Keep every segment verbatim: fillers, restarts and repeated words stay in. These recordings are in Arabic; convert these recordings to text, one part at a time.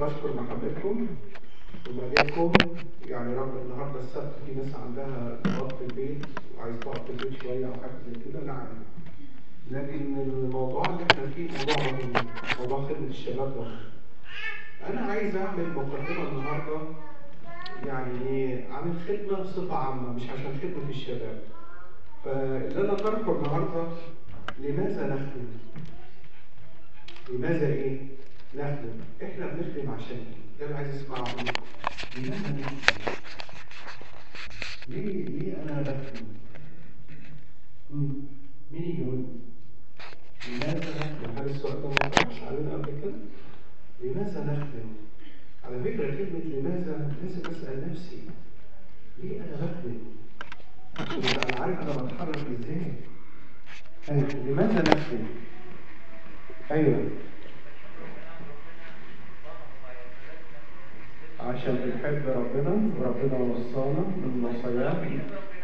بشكر محبتكم ومجيئكم. يعني رغم النهارده السبت في ناس عندها تقعد في البيت وعايز تقعد في البيت شويه او حاجه زي كده، نعم. لكن الموضوع اللي احنا فيه موضوع مهم، موضوع خدمه الشباب ده. انا عايز اعمل مقدمه النهارده يعني ايه عن الخدمه بصفه عامه، مش عشان خدمه الشباب. فاللي انا طرحه النهارده، لماذا نخدم؟ لماذا ايه؟ نخدم. احنا بنخدم عشان ايه؟ ده اللي عايز اسمعه منكم. لماذا نخدم؟ ليه ليه انا بخدم؟ مم. مين يجاوبني؟ لماذا نخدم؟ هل السؤال ده ما طرحش علينا قبل كده؟ لماذا نخدم؟ على فكره كلمه لماذا لازم اسال نفسي ليه انا بخدم؟ عشان ابقى انا عارف انا بتحرك ازاي. أيوة. لماذا نخدم؟ ايوه عشان بنحب ربنا وربنا وصانا من وصاياه.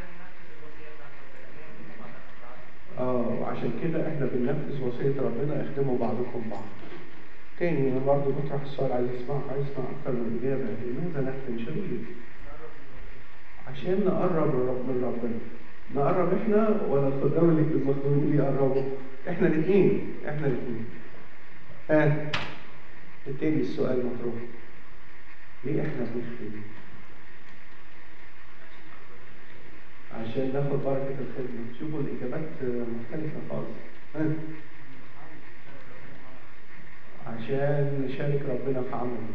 اه وعشان كده احنا بننفذ وصيه ربنا، اخدموا بعضكم بعض. تاني انا برضه بطرح السؤال، عايز اسمع عايز اسمع اكتر من اجابه. لماذا نخدم شريك؟ عشان نقرب من ربنا. نقرب احنا ولا الخدام اللي المخدومين اللي يقربوا؟ احنا الاثنين احنا الاثنين. ها بالتالي السؤال مطروح، ليه احنا بنخدم؟ عشان ناخد بركه الخدمه. شوفوا الاجابات مختلفه خالص. ها عشان نشارك ربنا في عمله.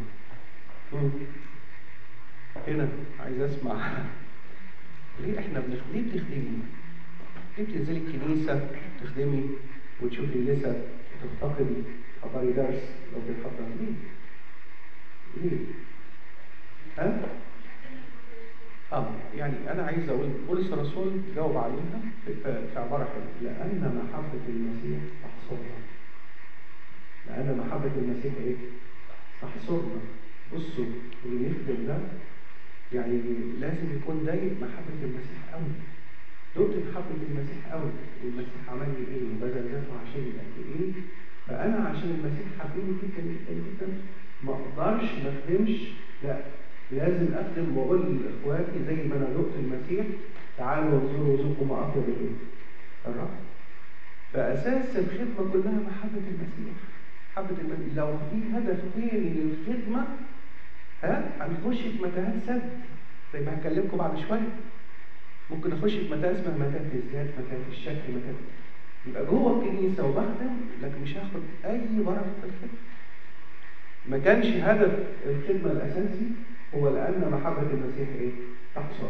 هنا عايز اسمع ليه احنا بنخدم؟ ليه بتخدمي؟ ليه بتنزلي الكنيسه تخدمي وتشوفي النساء وتفتقدي تحضري درس لو بتحضر؟ ليه؟ ليه؟ ها؟ اه يعني انا عايز اقول بولس الرسول جاوب عليها في, في عباره حلوه، لان محبه المسيح تحصرنا. لان محبه المسيح ايه؟ تحصرنا. بصوا اللي يخدم ده يعني لازم يكون دايق محبه المسيح قوي. دقت محبه المسيح قوي، والمسيح عمل لي ايه وبذل ذاته عشان قد ايه. فانا عشان المسيح حبيبي جدا جدا جدا ما اقدرش ما اخدمش، لا لازم اخدم واقول لاخواتي زي ما انا دقت المسيح تعالوا وانظروا وذوقوا ما اطيب الايه؟ الرب. فاساس الخدمه كلها محبه المسيح. محبه المسيح. لو في هدف تاني للخدمه ها هنخش في متاهات سد زي ما هكلمكم بعد شويه. ممكن اخش في متاهه اسمها متاهه الذات، متاهه الشكل، متاهه يبقى جوه الكنيسه وبخدم لكن مش هاخد اي بركه في الخدمه. ما كانش هدف الخدمه الاساسي هو لان محبه المسيح ايه؟ تحصل.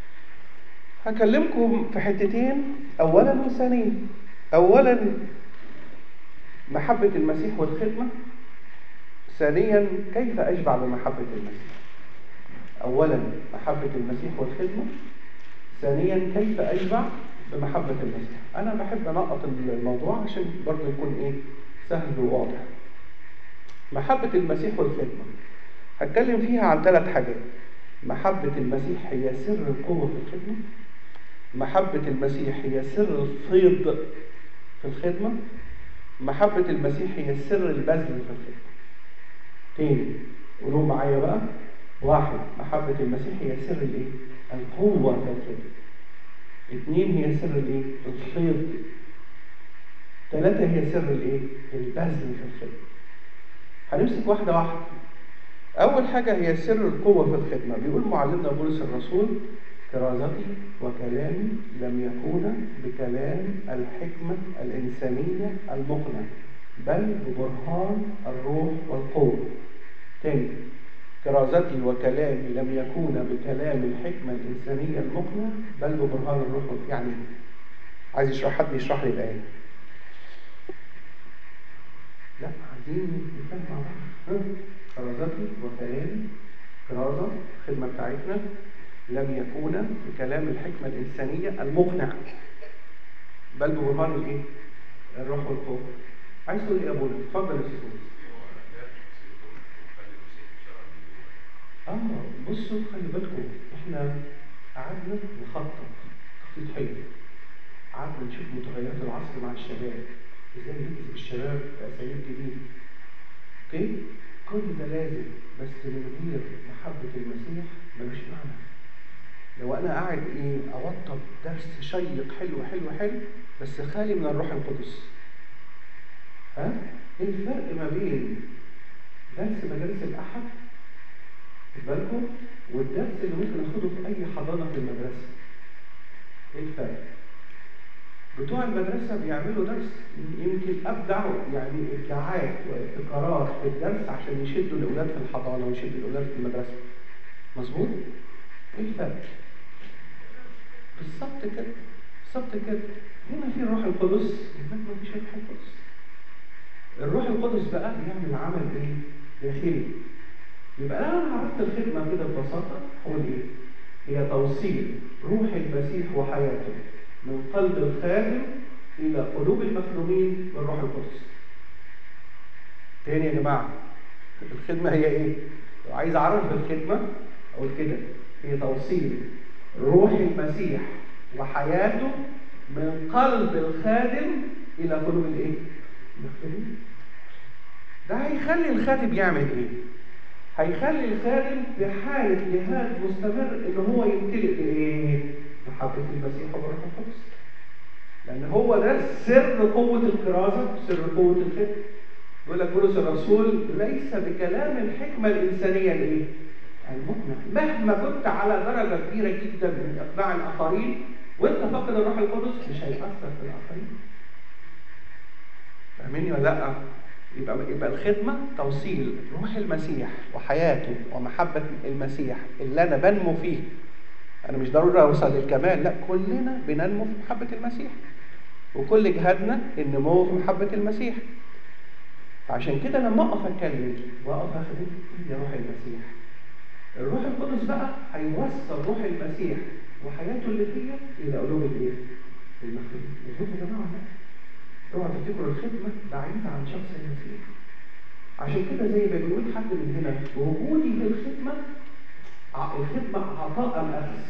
هكلمكم في حتتين، اولا وثانيا. اولا محبه المسيح والخدمه، ثانيا كيف اشبع بمحبه المسيح. اولا محبه المسيح والخدمه، ثانيا كيف اشبع بمحبه المسيح. انا بحب انقط الموضوع عشان برضه يكون ايه؟ سهل وواضح. محبه المسيح والخدمه هتكلم فيها عن ثلاث حاجات. محبه المسيح هي سر القوه في الخدمه، محبه المسيح هي سر الفيض في الخدمه، محبه المسيح هي سر البذل في الخدمه. تاني قولوا معايا بقى. واحد، محبه المسيح هي سر الايه؟ القوه في الخدمه. اثنين، هي سر الايه؟ الفيض. ثلاثة، هي سر الايه؟ البذل في الخدمة. هنمسك واحدة واحدة. أول حاجة هي سر القوة في الخدمة. بيقول معلمنا بولس الرسول: كرازتي وكلامي لم يكون بكلام الحكمة الإنسانية المقنع، بل ببرهان الروح والقوة. تاني، كرازتي وكلامي لم يكون بكلام الحكمة الإنسانية المقنع بل ببرهان الروح. يعني عايز يشرح حد يشرح لي الآية. لا عايزين نفهم مع بعض. كرازتي وكلامي، كرازة الخدمة بتاعتنا لم يكون بكلام الحكمة الإنسانية المقنع بل ببرهان الإيه؟ الروح والقوة. عايز تقول إيه يا أبونا؟ اتفضل يا أستاذ. اه بصوا خلي بالكم، احنا قعدنا نخطط تخطيط حلو. قعدنا نشوف متغيرات العصر مع الشباب، ازاي نجذب الشباب باساليب جديده. اوكي؟ كل ده لازم، بس من غير محبة المسيح ملوش معنى. لو أنا قاعد إيه أوطب درس شيق حلو حلو حلو بس خالي من الروح القدس، ها؟ إيه الفرق ما بين درس مدارس الأحد خد بالكم والدرس اللي ممكن أخده في أي حضانة في المدرسة؟ إيه الفرق؟ بتوع المدرسة بيعملوا درس يمكن أبدعوا يعني إبداعات وابتكارات في الدرس عشان يشدوا الأولاد في الحضانة ويشدوا الأولاد في المدرسة. مظبوط؟ إيه الفرق؟ بالظبط كده، بالظبط كده. هنا في الروح القدس، هناك ما فيش الروح القدس. الروح القدس بقى بيعمل عمل إيه؟ داخلي. يبقى لو أنا عرفت الخدمة كده ببساطة هقول إيه؟ هي توصيل روح المسيح وحياته من قلب الخادم إلى قلوب المخدومين بالروح القدس. تاني يا جماعة، الخدمة هي إيه؟ لو عايز أعرف الخدمة أقول كده، هي توصيل روح المسيح وحياته من قلب الخادم إلى قلوب الإيه؟ المخدومين. ده هيخلي الخادم يعمل إيه؟ هيخلي الخادم في حالة جهاد مستمر إن هو يمتلئ بإيه؟ محبة المسيح وبروح القدس. لأن هو ده سر قوة الكرازة، سر قوة الخدمة. يقول لك بولس الرسول ليس بكلام الحكمة الإنسانية الإيه؟ المقنع. مهما كنت على درجة كبيرة جدا من إقناع الآخرين وأنت فاقد الروح القدس مش هيأثر في الآخرين. فاهميني ولا لأ؟ يبقى يبقى الخدمة توصيل روح المسيح وحياته ومحبة المسيح اللي أنا بنمو فيه. أنا مش ضروري أوصل للكمال، لا، كلنا بننمو في محبة المسيح. وكل جهادنا النمو في محبة المسيح. فعشان كده لما أقف أتكلم وأقف أخدم يا روح المسيح، الروح القدس بقى هيوصل روح المسيح وحياته اللي فيا إلى قلوب الإيه؟ المخدومين. مظبوط يا جماعة؟ اوعوا تفتكروا الخدمة بعيدة عن شخص المسيح. عشان كده زي ما بيقول حد من هنا، وجودي في الخدمة، الخدمة عطاء أم أخذ؟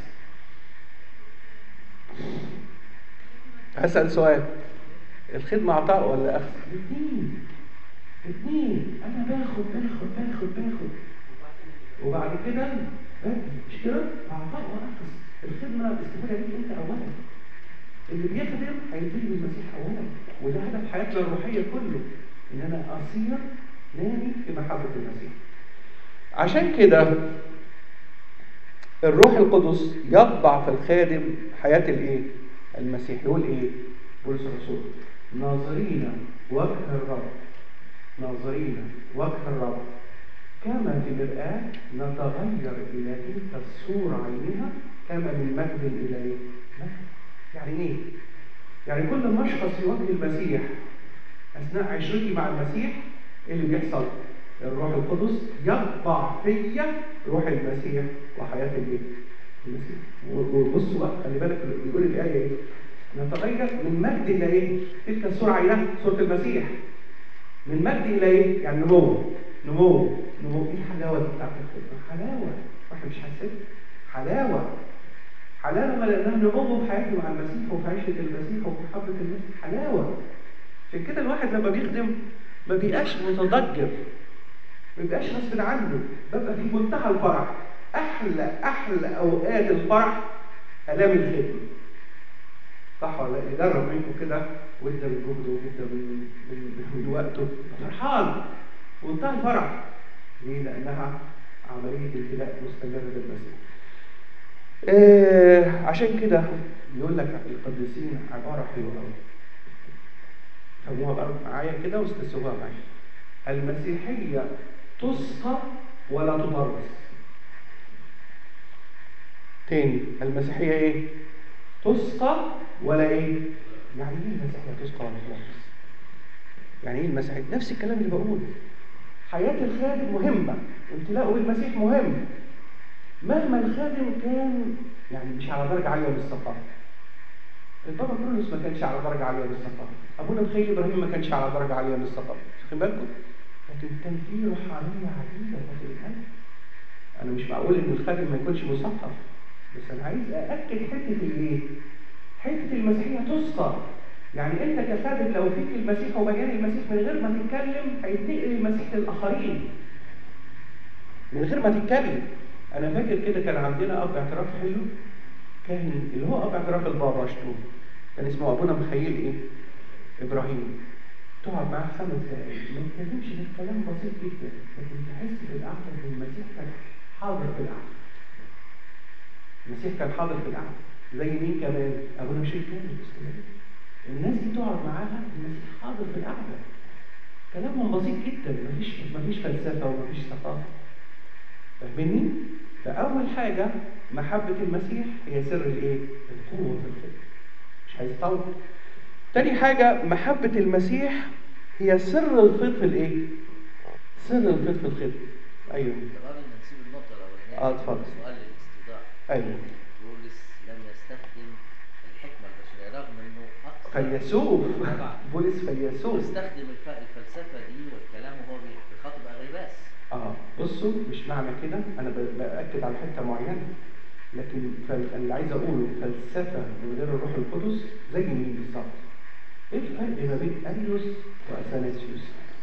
هسأل سؤال، الخدمة عطاء ولا أخذ؟ الاثنين، الاثنين. أنا باخد باخد باخد باخد وبعد كده بدي، مش كده؟ عطاء وأخذ. الخدمة استفادة ليك أنت أولا. اللي بيخدم هيدي المسيح أولا، وده هدف حياتنا الروحية كله، إن أنا أصير نامي في محبة المسيح. عشان كده الروح القدس يطبع في الخادم حياة الإيه؟ المسيح. يقول إيه؟ بولس الرسول ناظرين وجه الرب، ناظرين وجه الرب كما في مرآة نتغير إلى تلك الصورة عينها كما من مجد إلى إيه؟ مجد. يعني إيه؟ يعني كل ما أشخص في وجه المسيح أثناء عشرتي مع المسيح، إيه اللي بيحصل؟ الروح القدس يطبع فيا روح المسيح وحياة الإيه؟ المسيح. وبصوا بقى، خلي بالك بيقول الآية إيه؟ نتغير من مجد إلى إيه؟ تلك الصورة عينها، صورة المسيح. من مجد إلى إيه؟ يعني نمو، نمو، نمو. إيه الحلاوة دي بتاعت الخدمة؟ حلاوة، واحد مش حاسس؟ حلاوة، حلاوة لأنها نمو في حياتي مع المسيح وفي عيشة المسيح وفي محبة المسيح. حلاوة. عشان كده الواحد لما بيخدم ما بيبقاش متضجر، ما بيبقاش غصب عنه، ببقى في منتهى الفرح. أحلى أحلى أوقات الفرح آلام الخدمة. صح ولا لا؟ يجرب منكم كده وادى من جهده وادى من من, من وقته، فرحان منتهى الفرح. ليه؟ لأنها عملية امتلاء مستمرة بالمسيح. إيه عشان كده بيقول لك القديسين عبارة حلوة قوي. فهموها بقى معايا كده واستسوها معايا. المسيحية تسقى ولا تدرس. تاني، المسيحية ايه؟ تسقى ولا ايه؟ يعني ايه المسيحية تسقى ولا تدرس؟ يعني ايه المسيحية؟ نفس الكلام اللي بقوله. حياة الخادم مهمة، امتلاؤه بالمسيح مهم. مهما الخادم كان يعني مش على درجة عالية من الثقافة. البابا كرولوس ما كانش على درجة عالية من الثقافة. أبونا مخيل إبراهيم ما كانش على درجة عالية من الثقافة. خلي بالكم. لكن كان في روحانية عديدة في القلب. أنا مش معقول إن الخادم ما يكونش مثقف، بس أنا عايز أأكد حتة الإيه؟ حتة المسيحية تسقى. يعني أنت كخادم لو فيك المسيح ومجال المسيح من غير ما تتكلم هيتنقل المسيح للآخرين. من غير ما تتكلم. انا فاكر كده كان عندنا اب اعتراف حلو، كاهن اللي هو اب اعتراف البابا شنو، كان اسمه ابونا مخيل ايه؟ ابراهيم. تقعد معاه خمس دقايق ما تتكلمش غير كلام بسيط جدا، لكن تحس في القعده ان المسيح كان حاضر في القعده. المسيح كان حاضر في القعده. زي مين كمان؟ ابونا مشيل كامل الاستمراري. الناس دي تقعد معاها المسيح حاضر في القعده. كلامهم بسيط جدا، مفيش مفيش فلسفه ومفيش ثقافه. فاهمني؟ فاول حاجه محبه المسيح هي سر الايه؟ القوه في الخدمه. مش عايز اطول. تاني حاجه محبه المسيح هي سر الفيض في الايه؟ سر الفيض في الخدمه. ايوه. طب قبل ما نسيب النقطه الاولانيه اه اتفضل. سؤال للاستطاع. ايوه. بولس لم يستخدم الحكمه البشريه رغم انه اكثر فيلسوف. بولس فيلسوف. استخدم الفلسفه دي والكلام وهو بيخاطب اغرباس. اه بصوا، مش معنى كده انا باكد على حته معينه، لكن اللي عايز اقوله فلسفه من غير الروح القدس زي مين بالظبط؟ ايه الفرق ما بين اريوس واثناسيوس؟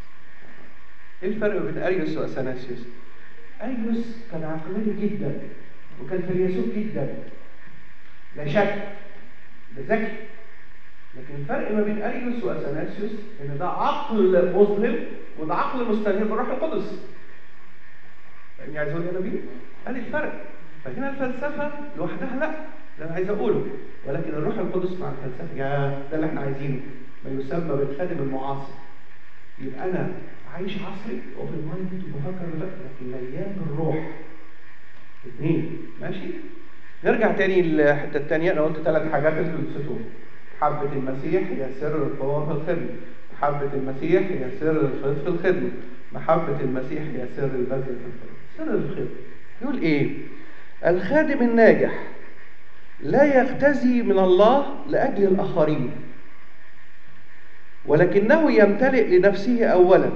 ايه الفرق بين اريوس واثناسيوس؟ اريوس كان عقلاني جدا وكان فيلسوف جدا لا شك، ده ذكي. لكن الفرق ما بين اريوس واثناسيوس ان ده عقل مظلم وده عقل مستنير بالروح القدس. فاهمني عايز اقول ايه يا نبيل؟ ادي الفرق. فهنا الفلسفه لوحدها لا، ده انا عايز اقوله، ولكن الروح القدس مع الفلسفه يا ده اللي احنا عايزينه، ما يسمى بالخادم المعاصر. يبقى انا عايش عصري وفي المايند وبفكر بفكر لكن مليان بالروح. اثنين ماشي؟ نرجع تاني للحته الثانيه. انا قلت ثلاث حاجات انتوا نسيتوهم. محبه المسيح هي سر القوه في الخدمه. محبه المسيح هي سر الفيض في الخدمه. محبه المسيح هي سر البذل في الخدمه. سر الخدمه يقول ايه؟ الخادم الناجح لا يختزي من الله لاجل الاخرين، ولكنه يمتلئ لنفسه اولا،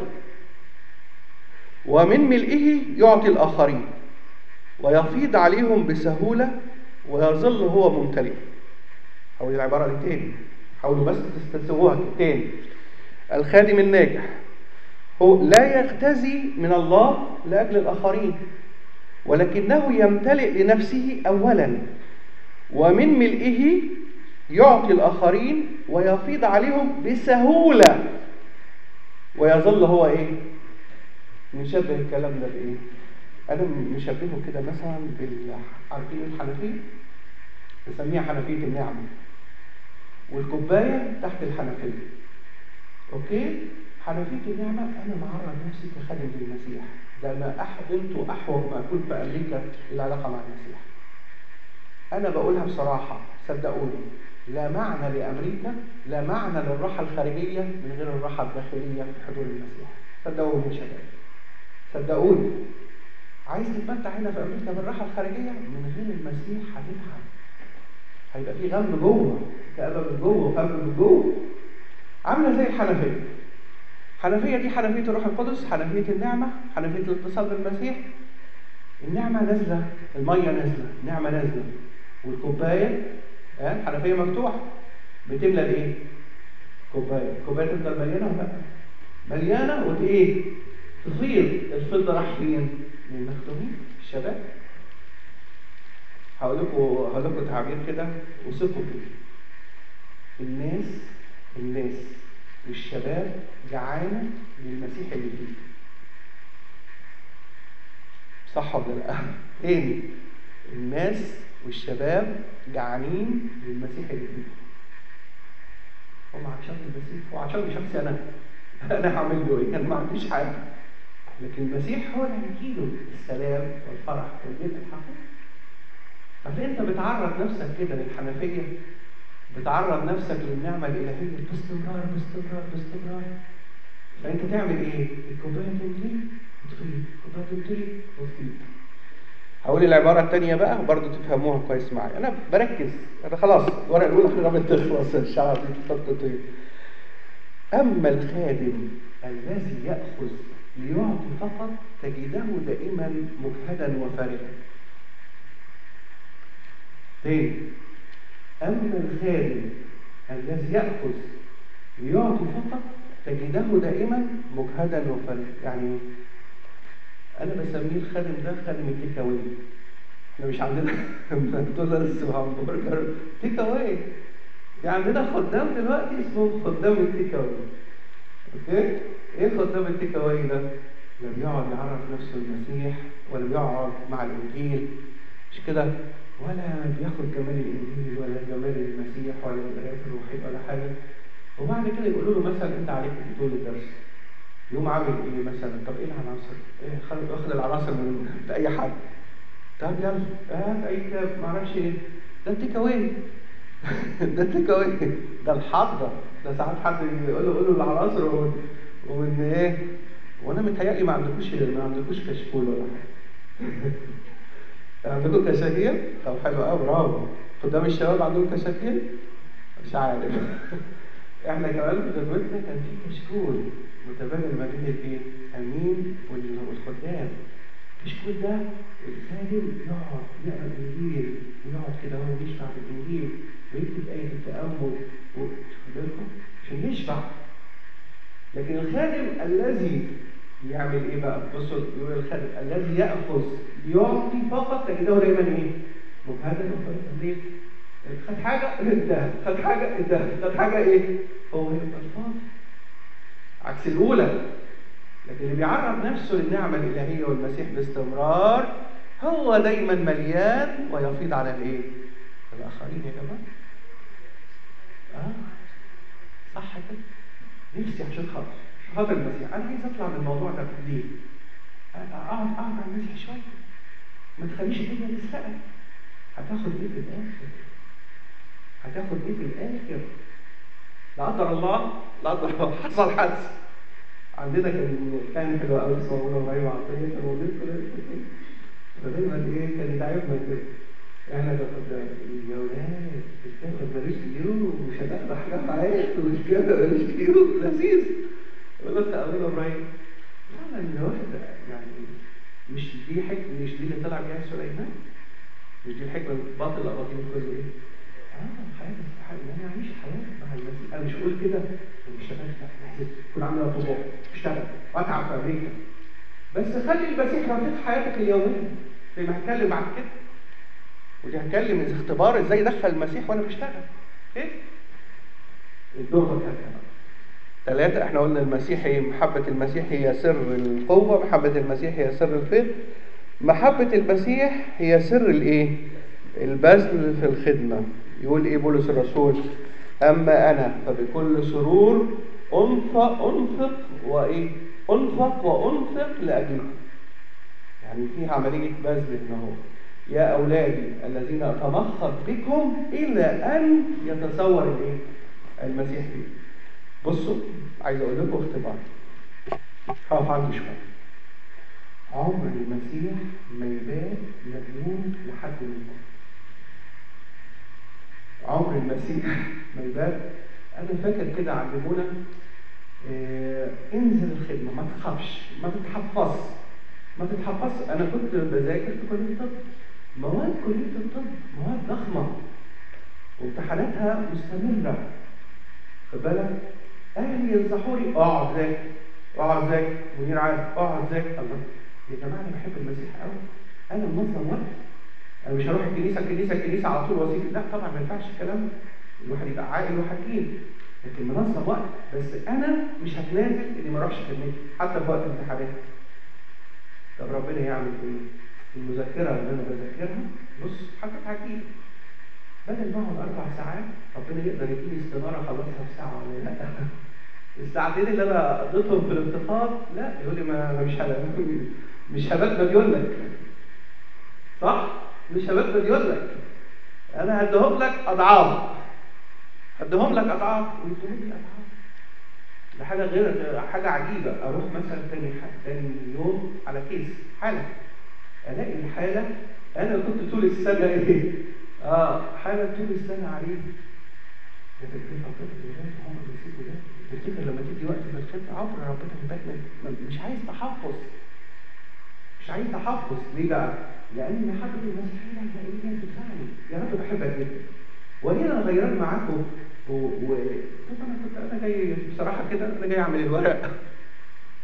ومن ملئه يعطي الاخرين ويفيض عليهم بسهوله ويظل هو ممتلئ. حاول العباره دي تاني، حاولوا بس تستسووها تاني. الخادم الناجح هو لا يختزي من الله لاجل الاخرين، ولكنه يمتلئ لنفسه اولا، ومن ملئه يعطي الاخرين ويفيض عليهم بسهوله ويظل هو ايه؟ نشبه الكلام ده بايه؟ انا مشبهه كده مثلا بال عارفين الحنفيه؟ نسميها حنفيه النعمه، والكوبايه تحت الحنفيه. اوكي؟ حنفيه النعمه انا معرض نفسي كخادم للمسيح. ده ما أح... انتوا احوج ما اكون في امريكا العلاقه مع المسيح. انا بقولها بصراحه، صدقوني لا معنى لامريكا، لا معنى للراحه الخارجيه من غير الراحه الداخليه في حضور المسيح. صدقوني يا شباب، صدقوني. عايز تتمتع هنا في امريكا بالراحه الخارجيه؟ من غير المسيح هتتعب. هيبقى في غم جوه، كآبة من جوه وغم من جوه. عامله زي الحنفيه. الحنفيه دي حنفيه الروح القدس، حنفيه النعمه، حنفيه الاتصال بالمسيح. النعمه نازله، الميه نازله، النعمه نازله، والكوبايه ها الحنفيه مفتوحه بتملى الايه؟ كوبايه. الكوبايه تفضل مليانه ولا لا؟ مليانه وايه؟ تفيض. الفضه راح فين؟ للمخدومين الشباب. هقول لكم هقول لكم تعبير كده وثقوا فيه. الناس الناس والشباب جعانه للمسيح اللي فيه. صح ولا لا؟ تاني، الناس والشباب جعانين للمسيح اللي فيه. هم عشان المسيح، هو عشان شخصي انا انا هعمل له ايه؟ انا ما عنديش حاجه، لكن المسيح هو اللي هيجيله السلام والفرح والبيت الحقيقي. فانت بتعرض نفسك كده للحنفيه، بتعرض نفسك للنعمه الالهيه باستمرار باستمرار باستمرار. فانت تعمل ايه؟ الكوبايه تملي وتفيض، الكوبايه تملي وتفيض. هقول العباره الثانيه بقى برضه تفهموها كويس معايا. انا بركز، انا خلاص الورقه الاولى قربت تخلص، الشعر دي تطير. اما الخادم الذي ياخذ ليعطي فقط تجده دائما مجهدا وفارغا. تاني، اما الخادم الذي ياخذ ليعطي فقط تجده دائما مجهدا وفارغا. يعني انا بسميه الخادم ده خادم التيك اواي. احنا مش عندنا ماكدونالدز وهمبرجر تيك اواي، دي عندنا خدام دلوقتي اسمهم خدام التيك اواي. اوكي؟ ايه خدام التيك اواي ده؟ لا بيقعد يعرف نفسه المسيح، ولا بيقعد مع الانجيل، مش كده؟ ولا بياخد جمال الانجيل ولا جمال المسيح ولا القراءات الروحيه ولا حاجه. وبعد كده يقولوا له مثلا انت عليك طول الدرس، يقوم عامل ايه مثلا؟ طب ايه العناصر؟ ايه خد واخد العناصر من اي حد. طب يلا هات اي كتاب ما اعرفش ايه، ده التيك اواي. ده التيك اواي، ده الحضره. ده ساعات حد يقول له قول له العناصر ومن, ومن ايه. وانا متهيألي ما عندكوش ما عندكوش كشكول ولا حاجه. عندكم كشاكيل؟ طب حلو قوي، برافو. قدام الشباب عندهم كشاكيل؟ مش عارف. احنا كمان في خدمتنا كان في كشكول متبادل ما بين الايه؟ الامين والخدام. الكشكول ده الخادم يقعد يقرا الانجيل ويقعد كده هو يشبع بالانجيل ويكتب ايه التامل واخد بالكم عشان يشبع. لكن الخادم الذي يعمل ايه بقى؟ بصوا يقول الخادم الذي ياخذ يعطي فقط تجده دايما ايه؟ مجهدا وفرحا. ليه؟ خد حاجه انتهى، خد حاجه انتهى، خد حاجه ايه؟ هو يبقى الفاضي. عكس الاولى. لكن اللي بيعرض نفسه للنعمه الالهيه والمسيح باستمرار هو دايما مليان ويفيض على الايه؟ الاخرين يا جماعه. اه صح كده. نفسي عشان خاطر عشان خاطر المسيح انا عايز اطلع من الموضوع ده. ليه؟ اقعد اقعد على المسيح شويه، ما تخليش الدنيا تسرقك. هتاخد ايه في الاخر؟ هتاخد ايه في الاخر؟ لا قدر الله، لا قدر الله حصل حادث. عندنا كان كان حلو قوي اسمه ابونا ابراهيم عطيه، كان موجود كده فدايما ايه كان يتعبنا كده. احنا كنا يا ولاد الكلام ملوش ديون ومش هتاخد حاجه في عينك والكلام ملوش ديون لذيذ. يقول لك ابونا ابراهيم فعلا الواحد يعني مش دي حكمه، مش دي اللي طلع بيها سليمان، مش دي الحكمه الباطل الاباطيل كله ايه؟ اه حياه تستحق ان انا اعيش حياه مع المسيح. انا مش هقول كده مش هشتغل، لا يكون عندنا طموح اشتغل واتعب في امريكا، بس خلي المسيح رفيق حياتك اليوميه. زي ما هتكلم بعد كده، ودي هتكلم اذا اختبار ازاي ادخل المسيح وانا بشتغل. ايه؟ النقطه الثالثه. ثلاثه احنا قلنا المسيح هي محبه المسيح هي سر القوه، محبه المسيح هي سر الخير، محبه المسيح هي سر الايه؟ البذل في الخدمه. يقول ايه بولس الرسول؟ اما انا فبكل سرور انفق انفق وايه؟ انفق وانفق لاجلكم. يعني في عمليه بذل ان هو يا اولادي الذين اتمخض بكم الى ان يتصور الايه؟ المسيح فيه. بصوا عايز اقول لكم اختبار هقف عنده شويه. عمر المسيح ما يبان مديون لحد منكم. عمر المسيح ما يبان. انا فاكر كده علمونا آه انزل الخدمه، ما تخافش، ما تتحفظ ما تتحفظ. انا كنت بذاكر في كليه الطب، مواد كليه الطب مواد ضخمه وامتحاناتها مستمره، خد بالك. اهلي ينصحوني اقعد ذاكر اقعد ذاكر منير عارف اقعد ذاكر. الله يا جماعه انا بحب المسيح قوي، انا منظم وقت. انا مش هروح الكنيسه الكنيسه الكنيسه على طول وسيله، لا طبعا ما ينفعش الكلام. الواحد يبقى عاقل وحكيم، لكن منظم وقت. بس انا مش هتنازل اني ما اروحش خدمتي حتى في وقت الامتحانات. طب ربنا يعمل ايه؟ المذكره اللي انا بذاكرها بص حاجه عجيبه، بدل ما اقعد اربع ساعات ربنا يقدر يديني استناره اخلصها في ساعه ولا لا؟ الساعتين اللي انا قضيتهم في الانتقاد لا يقول لي ما مش هبقى مش هبقى مديون لك، صح؟ مش هبقى مديون لك، انا هديهم لك اضعاف، هديهم لك اضعاف ويديهم لي اضعاف. ده حاجه غير حاجه عجيبه. اروح مثلا تاني تاني يوم على كيس حاله، الاقي الحاله انا كنت طول السنه ايه؟ اه حاله طول السنه عليه. ده كيف فكرت الولاد هم بيسيبوا ده؟ تفتكر لما تيجي وقت في الخدمه عمر ربنا يبارك، مش عايز تحفظ، مش عايز تحفظ. ليه بقى؟ لان محبه المسيحيه الحقيقيه بتدفعني. يا رب بحبك جدا وهنا انا غيران معاكم و, و... طب انا كنت انا جاي بصراحه كده، انا جاي اعمل الورق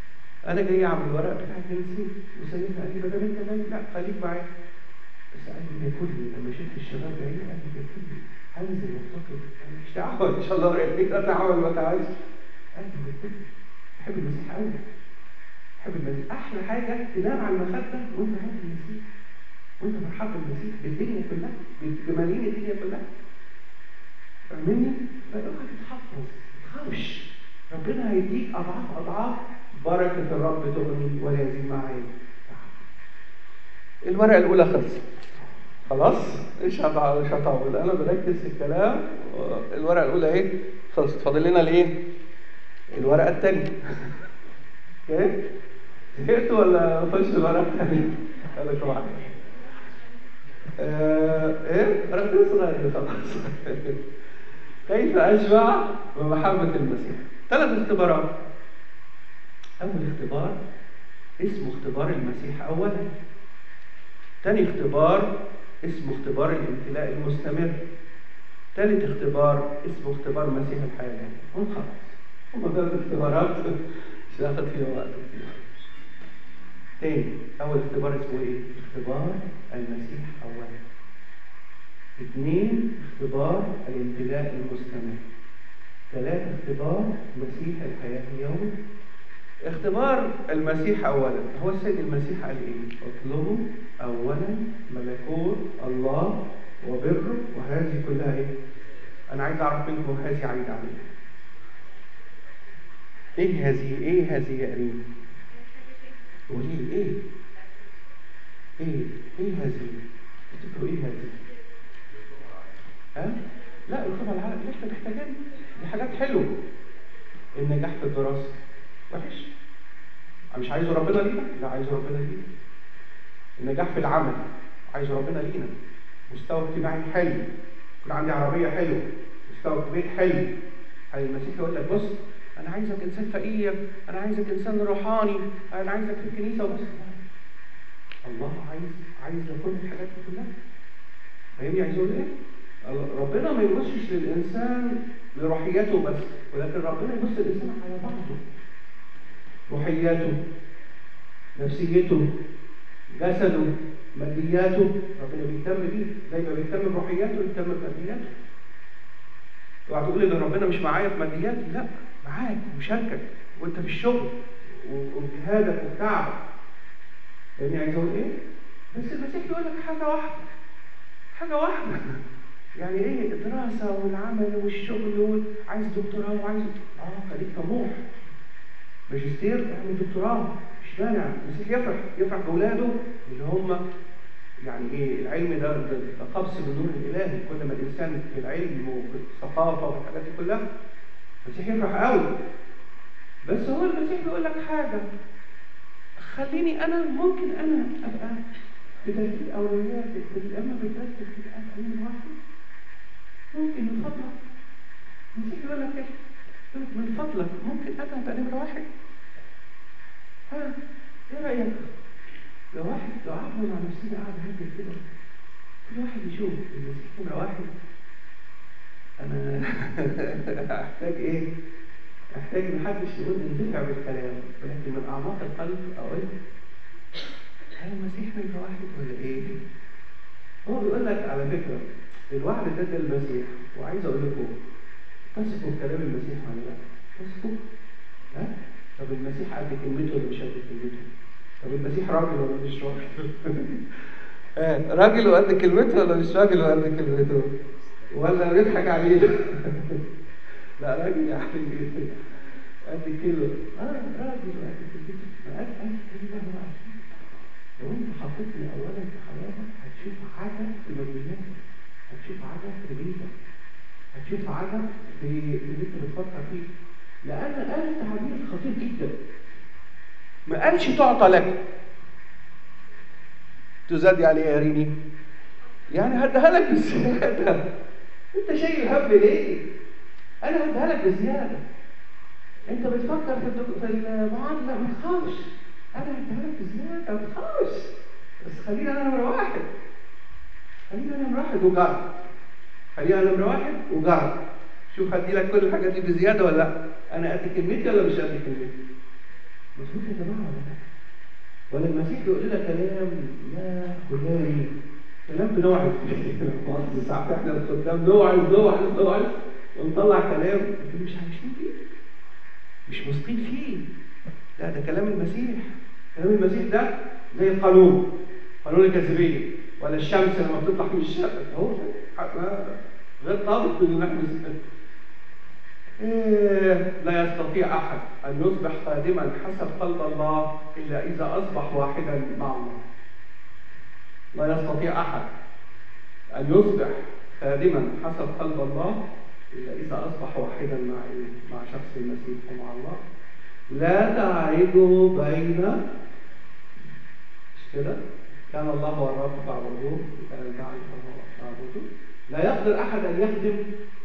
انا جاي اعمل الورق بتاع الجنسيه وسيدنا قال لي ما دام انت جاي لا خليك معايا. بس قال لي ياكلني لما شفت الشباب جايين قال لي ياكلني هنزل وافتقد انا مش دعوه ان شاء الله ورقتك اتعامل ما تعالش. قال لي ياكلني بحب المسيح قوي. بحب المسيح احلى حاجه تنام على المخده وانت راضي المسيح وانت فرحان بالمسيح بالدنيا كلها بملايين الدنيا كلها. فاهمني؟ فاوعى تتحفظ ما تخافش ربنا هيديك اضعاف اضعاف بركه الرب تغني ولا يزيد معايا. الورقه الاولى خلصت خلاص مش مش هطول انا بركز في الكلام. الورقه الاولى اهي خلصت فاضل لنا الايه؟ الورقه الثانيه. اوكي؟ زهقتوا ولا نخش الورقه الثانيه؟ يلا طبعا. آه ايه؟ ورقه صغيره خلاص. كيف اشبع بمحبه المسيح؟ ثلاث اختبارات. اول اختبار اسمه اختبار المسيح اولا. ثاني اختبار اسمه اختبار الامتلاء المستمر. ثالث اختبار اسمه اختبار المسيح الحياة. ونخلص. هم ثلاث اختبارات مش هاخد فيها وقت كتير. تاني أول اختبار اسمه إيه؟ اختبار المسيح أولا. اثنين اختبار الامتلاء المستمر. ثلاثة اختبار مسيح الحياة اليوم. اختبار المسيح اولا هو السيد المسيح قال ايه؟ اطلبوا اولا ملكوت الله وبره وهذه كلها ايه؟ انا عايز اعرف منكم هذه عايد عليها. ايه هذه؟ ايه هذه يا قريب؟ قولي لي ايه؟ ايه؟ ايه هذه؟ تفتكروا ايه هذه؟ ها؟ لا الطبع العالم اللي احنا محتاجين دي حاجات حلوه. النجاح في الدراسه وحش. أنا مش عايزه ربنا لينا؟ لا عايزه ربنا لينا. النجاح في العمل عايزه ربنا لينا. مستوى اجتماعي حلو. يكون عندي عربية حلوة. مستوى بيت حلو. هل المسيح يقول لك بص أنا عايزك إنسان فقير، أنا عايزك إنسان روحاني، أنا عايزك في الكنيسة وبس. الله عايز عايز كل الحاجات دي كلها. فاهمني عايز أقول إيه؟ ربنا ما يبصش للإنسان لروحياته بس، ولكن ربنا يبص للإنسان على بعضه. روحياته، نفسيته، جسده، مادياته، ربنا بيهتم بيه، زي ما بيهتم بروحياته بيهتم بمادياته. اوعى تقول ان ربنا مش معايا في مادياتي، لا معاك ومشاركك وانت في الشغل واجتهادك وتعبك. يعني عايز اقول ايه؟ بس المسيح يقول لك حاجه واحده. حاجه واحده. يعني ايه؟ الدراسه والعمل والشغل وعايز دكتوراه وعايز اه خليك طموح. ماجستير اعمل دكتوراه مش مانع. المسيح يفرح يفرح باولاده اللي هم يعني ايه العلم ده ده قبس من النور الالهي. كل ما الانسان في العلم وفي الثقافه والحاجات دي كلها المسيح يفرح قوي. بس هو المسيح بيقول لك حاجه خليني انا ممكن انا ابقى بترتيب اولوياتي اما بترتب كده ابقى من واحد ممكن من فضلك. المسيح بيقول لك كده من فضلك ممكن انا ابقى نمره واحد. ها ايه رايك؟ لو واحد لو قعدنا مع نفسنا قاعده هاديه كده كل واحد يشوف المسيح نمره واحد. انا احتاج ايه؟ احتاج محدش يقول اندفع بالكلام، ولكن من اعماق القلب اقول هل المسيح نمره واحد ولا ايه؟ هو بيقول لك على فكره الوعد ده ده المسيح. وعايز اقول لكم تثقوا بكلام المسيح ولا لا؟ تثقوا؟ ها؟ طب المسيح قد كلمته ولا مش قد كلمته؟ طب المسيح راجل ولا مش راجل؟ آه راجل وقد كلمته ولا مش راجل وقد كلمته؟ ولا بيضحك علينا؟ لا راجل يا حبيبي قد كلمته. اه راجل وقد كلمته. ما قد قد كلمه هو عارفين. لو انت حطيتني اولا في حياتك هتشوف عجب في مدينتك، هتشوف عجب في بيتك، هتشوف عجب في اللي انت بتفكر فيه. لأن قال تعبير خطير جدا. ما قالش تعطى لك. تزاد يعني ايه يا ريني؟ يعني هديها لك بزيادة. انت شايل هم ليه؟ انا هديها لك بزيادة. انت بتفكر في في المعادلة ما تخافش. انا هديها لك بزيادة ما تخافش. بس خلينا انا نمرة واحد. خلينا انا نمرة واحد وجرب. خلينا نمرة واحد وجرب. شوف هدي لك كل الحاجات دي بزيادة ولا لا؟ أنا قد كلمتي ولا مش قد كلمتي؟ مظبوط يا جماعه ولا لا؟ ولا المسيح يقول لنا كلام يا خلاني، كلام بنوعظ فيه ساعات احنا قدام نوعظ نوعظ نوعظ ونطلع كلام لكن مش عايشين فيه، مش واثقين فيه. لا ده كلام المسيح. كلام المسيح ده زي القانون، قانون الجاذبيه ولا الشمس لما بتطلع من الشمس اهو غير طابق من نحن. إيه لا يستطيع احد ان يصبح خادما حسب قلب الله الا اذا اصبح واحدا مع الله. لا يستطيع احد ان يصبح خادما حسب قلب الله الا اذا اصبح واحدا مع مع شخص المسيح ومع الله. لا تعرضوا بين، مش كده؟ كان الله هو الرب فاعبدوه، كان البعل فهو فاعبدوه. لا يقدر احد ان يخدم